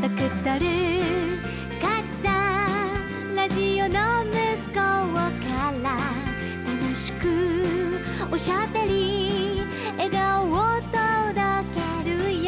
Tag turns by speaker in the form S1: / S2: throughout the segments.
S1: ドクトルかっちゃんラジオの向こうから楽しくおしゃべり笑顔を届けるよ。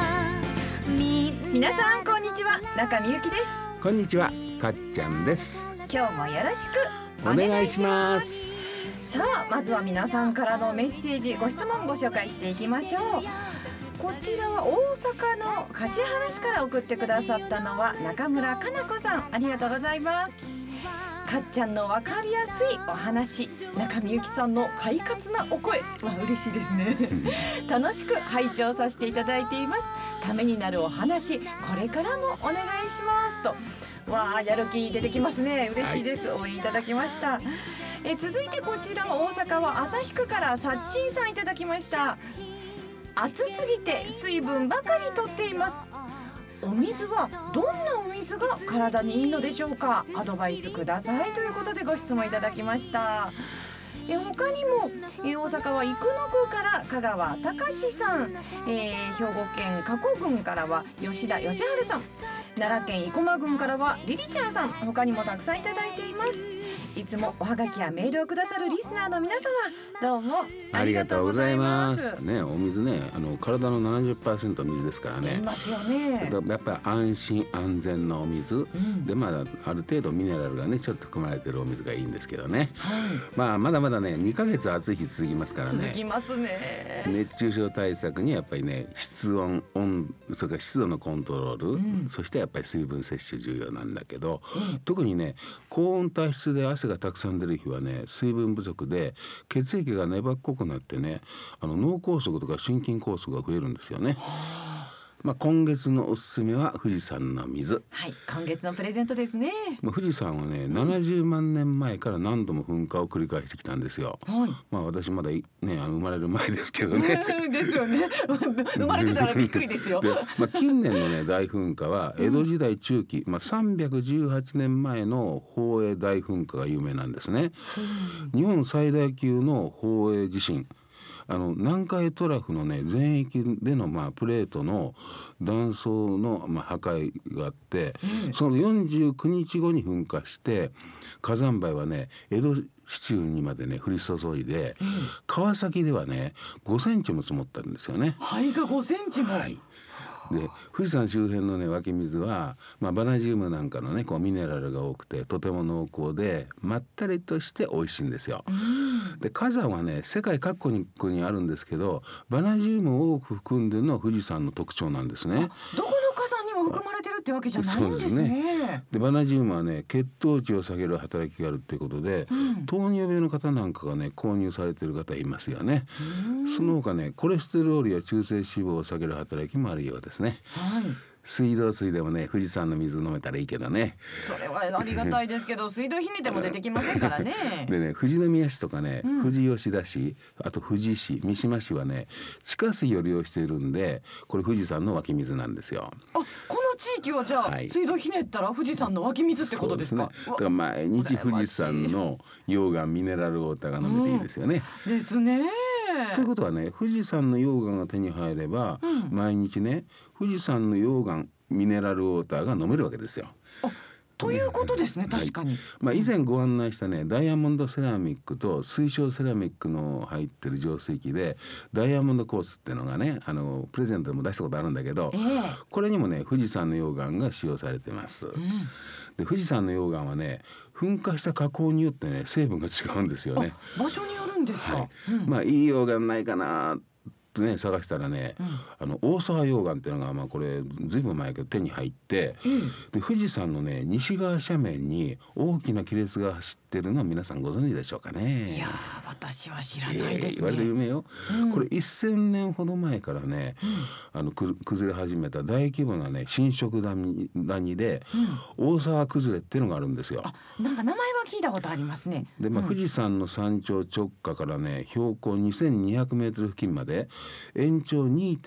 S2: 皆さんこんにちは、中みゆきです。
S3: こんにちは、かっちゃんです。
S2: 今日もよろしく
S3: お願いします。
S2: さあ、まずは皆さんからのメッセージ、ご質問ご紹介していきましょう。こちらは大阪の橿原市から送ってくださったのは中村かな子さん、ありがとうございます。かっちゃんの分かりやすいお話、中みゆきさんの快活なお声は嬉しいですね楽しく拝聴させていただいています。ためになるお話、これからもお願いしますと。わあ、やる気出てきますね。嬉しいです、応援いただきました。続いてこちらは大阪は旭区からさっちんさんいただきました。暑すぎて水分ばかりとっています。お水はどんなお水が体にいいのでしょうか。アドバイスくださいということでご質問いただきました。他にも、大阪は生野区から香川隆さん、兵庫県加古郡からは吉田義治さん、奈良県生駒郡からはリリちゃんさん、他にもたくさんいただいています。いつもおはがきやメールをくださるリスナーの皆様、どうもありがとうございます
S3: ね。お水ね、体の 70% 水ですからね。
S2: いますよね。
S3: やっぱり安心安全なお水、である程度ミネラルがねちょっと含まれてるお水がいいんですけどね、まだまだね2ヶ月暑い日続きますからね。
S2: 続きますね。
S3: 熱中症対策にやっぱりね、室温それから湿度のコントロール、そしてやっぱり水分摂取重要なんだけど、特にね高温多湿で汗がたくさん出る日はね、水分不足で血液が粘っこくなってね、脳梗塞とか心筋梗塞が増えるんですよね。今月のおすすめは富士山の水。
S2: はい、今月のプレゼントですね。
S3: 富士山はね70万年前から何度も噴火を繰り返してきたんですよ。私まだね生まれる前ですけどね
S2: ですよね生まれてたらびっくりですよ
S3: で、近年のね大噴火は江戸時代中期、318年前の宝永大噴火が有名なんですね。日本最大級の宝永地震、南海トラフのね全域でのプレートの断層の破壊があって、その49日後に噴火して火山灰はね江戸市中にまでね降り注いで、川崎ではね5センチも積もったんですよね。
S2: 灰が5センチも。
S3: で富士山周辺のね湧き水は、バナジウムなんかのねミネラルが多くてとても濃厚でまったりとして美味しいんですよ。で火山はね世界各国にあるんですけど、バナジウムを多く含んでるのは富士山の特徴なんですね。
S2: どこの火山にも含まれてるってわけじゃないんですね。
S3: でバナジウムはね血糖値を下げる働きがあるっていうことで、糖尿病の方なんかがね購入されてる方いますよね。その他ねコレステロールや中性脂肪を下げる働きもあるようですね。水道水でもね富士山の水飲めたらいいけどね。
S2: それはありがたいですけど水道ひねても出てきませんからね
S3: でね富士宮市とかね、富士吉田市、あと富士市、三島市はね地下水を利用しているんで、これ富士山の湧き水なんですよ。
S2: この地域はじゃあ、水道ひねったら富士山の湧き水ってことですか。
S3: そうですね。だから毎日富士山の溶岩ミネラルウォーターが飲めていいですよね。
S2: ですね。
S3: ということはね、富士山の溶岩が手に入れば、毎日ね富士山の溶岩ミネラルウォーターが飲めるわけですよ。
S2: ということですね。確かに、
S3: 以前ご案内したねダイヤモンドセラミックと水晶セラミックの入ってる浄水器でダイヤモンドコースっていうのがねプレゼントでも出したことあるんだけど、これにもね富士山の溶岩が使用されてます。で富士山の溶岩はね噴火した火口によってね成分が違うんですよね。
S2: 場所によるんですか。
S3: いい溶岩ないかなね、探したらね、大沢溶岩っていうのが、これずいぶん前けど手に入って、で富士山のね西側斜面に大きな亀裂が走ってるのを皆さんご存知でしょうかね。
S2: いや私は知らないですね。
S3: 割と有名よ、これ1000年ほど前からね、崩れ始めた大規模なね侵食谷で、大沢崩れっていうのがあるんですよ。
S2: なんか名前は聞いたことありますね。
S3: で、富士山の山頂直下からね標高2200メートル付近まで延長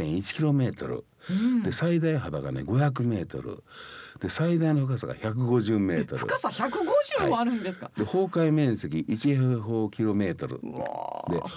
S3: 2.1km、で最大幅がね500メートルで最大の深さが150メートル。
S2: 深さ150もあるんですか。
S3: で崩壊面積1平方キロメートルで、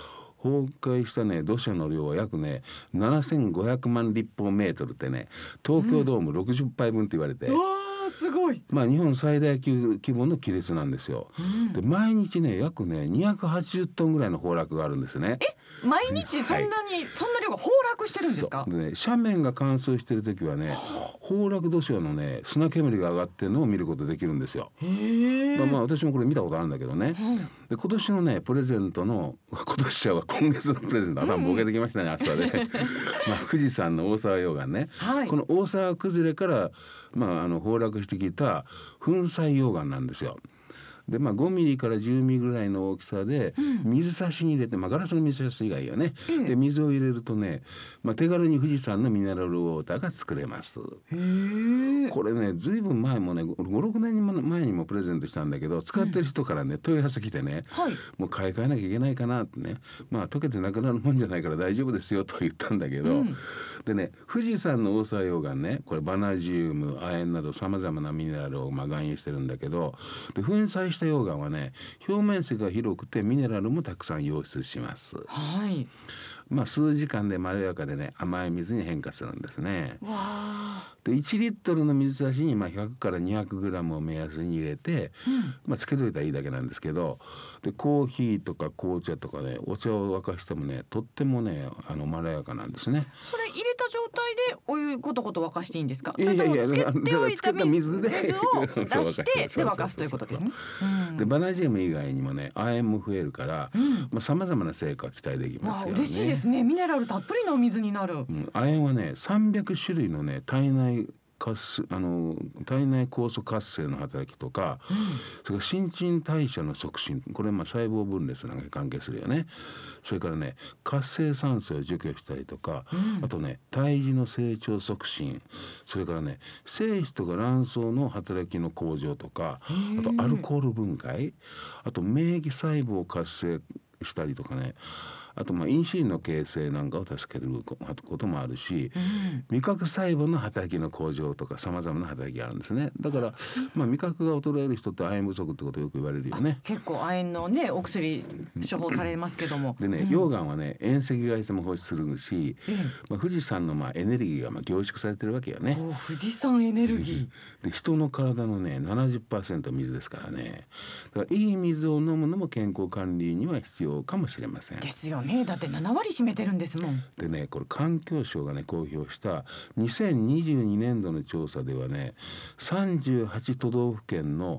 S3: 崩壊したね土砂の量は約ね7500万立方メートルってね、東京ドーム60杯分って言われて、
S2: わーすごい。
S3: 日本最大規模の亀裂なんですよ。で毎日ね約ね280トンぐらいの崩落があるんですね。
S2: 毎日そんな量が崩落してるんですか？
S3: そうでね、斜面が乾燥してる時はね崩落土砂のね砂煙が上がってるのを見ることできるんですよ。私もこれ見たことあるんだけどね、で今年のねプレゼントの今月のプレゼント頭ボケてきましたね、朝で富士山の大沢溶岩ね、この大沢崩れから崩落してきた粉砕溶岩なんですよ。で5ミリから10ミリぐらいの大きさで水差しに入れて、ガラスの水差し以外よね、で水を入れるとね、手軽に富士山のミネラルウォーターが作れます。これねずいぶん前もね 5,6 年前にもプレゼントしたんだけど、使ってる人からね問い合わせ来てね、もう買い替えなきゃいけないかなってね、溶けてなくなるもんじゃないから大丈夫ですよと言ったんだけど、でね富士山の大沢溶岩ね、これバナジウム、亜鉛などさまざまなミネラルを含有してるんだけど、で粉砕した溶岩はね表面積が広くてミネラルもたくさん溶出します。数時間でまろやかでね甘い水に変化するんですね。で1リットルの水差しに100から200グラムを目安に入れて、つけといたらいいだけなんですけど、でコーヒーとか紅茶とかねお茶を沸かしてもねとってもねまろやかなんですね。
S2: それ入れた状態でお湯コトコト沸かしていいんですか？
S3: いやいやいや、
S2: それともつけておいた水を出
S3: 水
S2: してで沸かすということですね。
S3: でバナジウム以外にもね亜鉛も増えるから、さまざまな成果が期待できますよね。
S2: 嬉しいですね。ミネラルたっぷりのお水になる。
S3: 亜鉛はね300種類のね体内酵素活性の働きとか、それから新陳代謝の促進、これ細胞分裂なんかに関係するよね。それからね活性酸素を除去したりとか、あとね胎児の成長促進、それからね精子とか卵巣の働きの向上とか、あとアルコール分解、あと免疫細胞を活性したりとかね、あとインシュリンの形成なんかを助けることもあるし、味覚細胞の働きの向上とかさまざまな働きがあるんですね。だから味覚が衰える人って亜鉛不足ってことよく言われるよね。
S2: 結構亜鉛のねお薬処方されますけども、
S3: でね溶岩はね遠赤外線も放出するし、富士山のエネルギーが凝縮されてるわけよね。
S2: 富士山エネルギ
S3: ーで人の体のね 70% 水ですからね、だからいい水を飲むのも健康管理には必要かもしれません
S2: ですよね。だって7割占めてるんですもん。
S3: でねこれ環境省がね公表した2022年度の調査ではね38都道府県の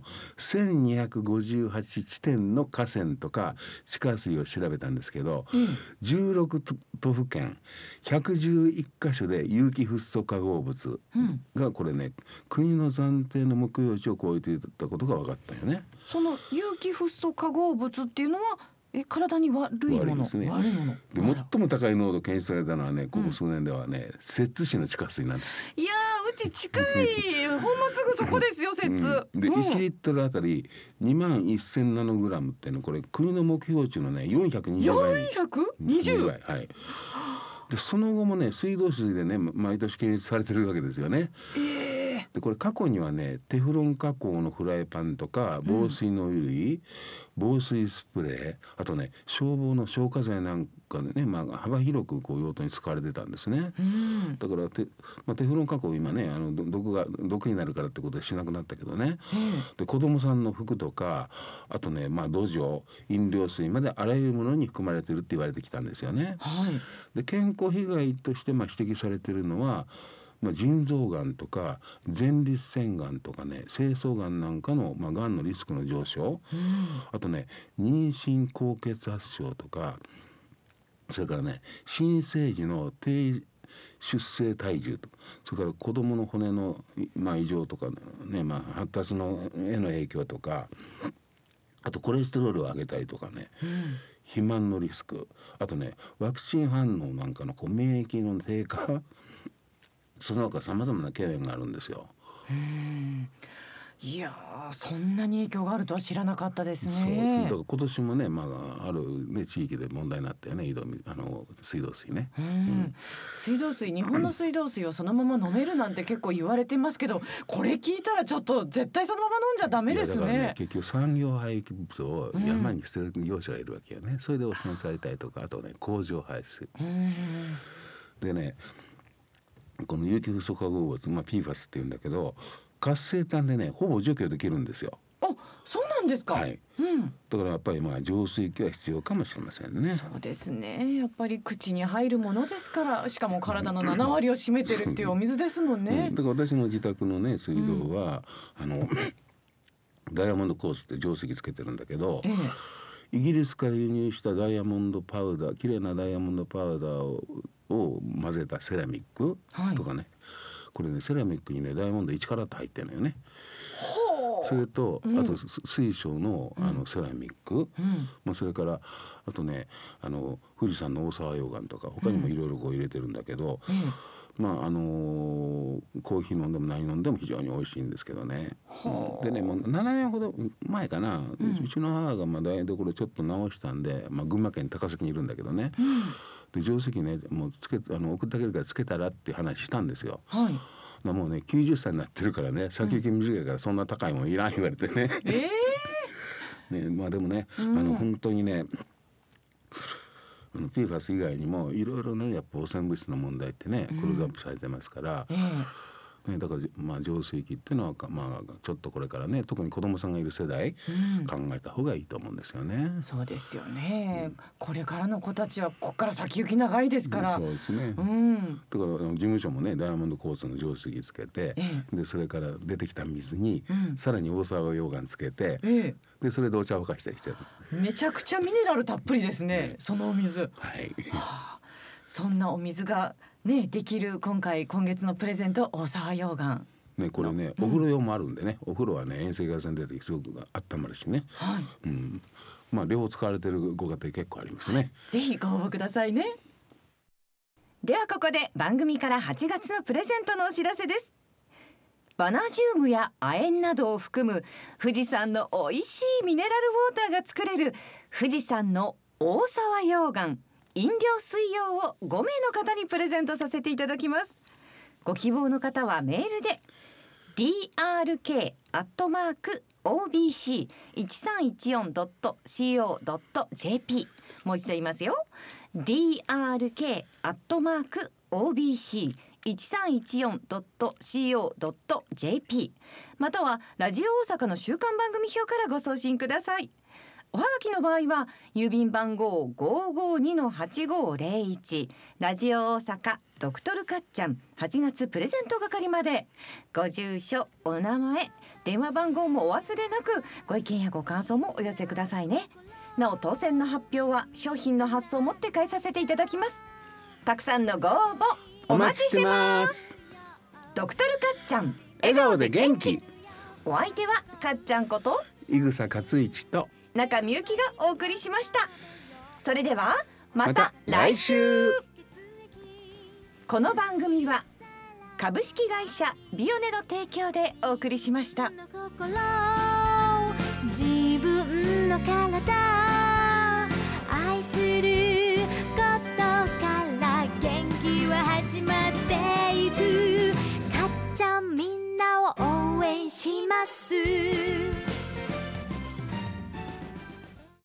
S3: 1258地点の河川とか地下水を調べたんですけど、16都府県111カ所で有機フッ素化合物がこれね国の暫定の目標値を超えていたことが分かったよね。
S2: その有機フッ素化合物っていうのは体に悪いもの、
S3: 悪い
S2: もの
S3: で最も高い濃度検出されたのはねここ数年ではね、摂津市の地下水なんです。
S2: いやうち近いほんますぐそこですよ摂津、
S3: で1リットルあたり2万1000ナノグラムっていうのこれ国の目標値のね420倍
S2: 420倍、
S3: はい、でその後もね水道水でね毎年検出されてるわけですよね。でこれ過去にはねテフロン加工のフライパンとか防水の衣類、防水スプレー、あとね消防の消火剤なんかでね、幅広く用途に使われてたんですね。だからテフロン加工今ね毒になるからってことでしなくなったけどね、で子供さんの服とかあとね土壌飲料水まであらゆるものに含まれてるって言われてきたんですよね。で健康被害として指摘されてるのは腎臓がんとか前立腺がんとかね精巣がんなんかの、がんのリスクの上昇、あとね妊娠高血圧症とか、それからね新生児の低出生体重と、それから子どもの骨の、異常とかね、発達への影響とか、あとコレステロールを上げたりとかね、肥満のリスク、あとねワクチン反応なんかの免疫の低下、その他さまざまな懸念があるんですよ。
S2: いやー、そんなに影響があるとは知らなかったです
S3: そう
S2: ね。
S3: だから今年もね、ある、ね、地域で問題になったよね、水道水ね。
S2: 水道水、日本の水道水をそのまま飲めるなんて結構言われてますけど、これ聞いたらちょっと絶対そのまま飲んじゃダメです
S3: いやだから
S2: ね。
S3: 結局産業廃棄物を山に捨てる業者がいるわけよね。それで汚染されたりとか、あとね工場排水でね、この有機フッ素化合物、PFAS っていうんだけど、活性炭でねほぼ除去できるんですよ。
S2: あ、そうなんですか。
S3: はい、だからやっぱり浄水器は必要かもしれませんね。
S2: そうですね。やっぱり口に入るものですから、しかも体の7割を占めてるっていうお水ですもんね。
S3: だから私の自宅のね水道は、ダイヤモンドコースって浄水器つけてるんだけど、イギリスから輸入したダイヤモンドパウダー、綺麗なダイヤモンドパウダーを混ぜたセラミックとかね、これねセラミックにねダイヤモンド1カラット入ってるのよね。それとあと水晶のセラミック、それからあとね富士山の大沢溶岩とか他にもいろいろこう入れてるんだけど、コーヒー飲んでも何飲んでも非常に美味しいんですけどね。でね、もう7年ほど前かな、うちの母が台所ちょっと直したんで、群馬県高崎にいるんだけどね、で浄水器ねもう送ってあげるからつけたらっていう話したんですよ。もうね90歳になってるからね、先行き短いからそんな高いもんいらん言われてね。ね、でもね、本当にねPFAS 以外にもいろいろねやっぱ汚染物質の問題ってねクローズアップされてますから、だから浄水器っていうのはちょっとこれからね、特に子どもさんがいる世代、考えた方がいいと思うんですよね。
S2: そうですよね、これからの子たちはここから先行き長いですから。
S3: そうですね、だから事務所もねダイヤモンドコースの浄水器つけて、でそれから出てきた水に、さらに大沢溶岩つけて、でそれでお茶を沸かしたりしてる。
S2: めちゃくちゃミネラルたっぷりですね、そのお水。そんなお水がねできる今月のプレゼント、大沢溶岩
S3: ね、これねお風呂用もあるんでね、お風呂はね遠赤外線出てすごく温まるしね、両方使われてるご家庭結構ありますね。
S2: ぜひご応募くださいね。ではここで番組から8月のプレゼントのお知らせです。バナジウムや亜鉛などを含む富士山の美味しいミネラルウォーターが作れる富士山の大沢溶岩飲料水用を5名の方にプレゼントさせていただきます。ご希望の方はメールで drk@obc1314.co.jp、 もう一度言いますよ。 drk@obc1314.co.jp またはラジオ大阪の週刊番組表からご送信ください。おはがきの場合は郵便番号 552-8501 ラジオ大阪ドクトルかっちゃん8月プレゼント係まで。ご住所、お名前、電話番号もお忘れなく、ご意見やご感想もお寄せくださいね。なお当選の発表は商品の発送をもって返させていただきます。たくさんのご応募お待ちしてます。ドクトルかっちゃん
S3: 笑顔で元気。
S2: お相手はかっちゃんこと
S3: 井草克一と
S2: 中みゆきがお送りしました。それではまた来週。この番組は株式会社ビオネの提供でお送りしました。
S1: 自分の体愛することから元気は始まっていく。かっちゃんみんなを応援します。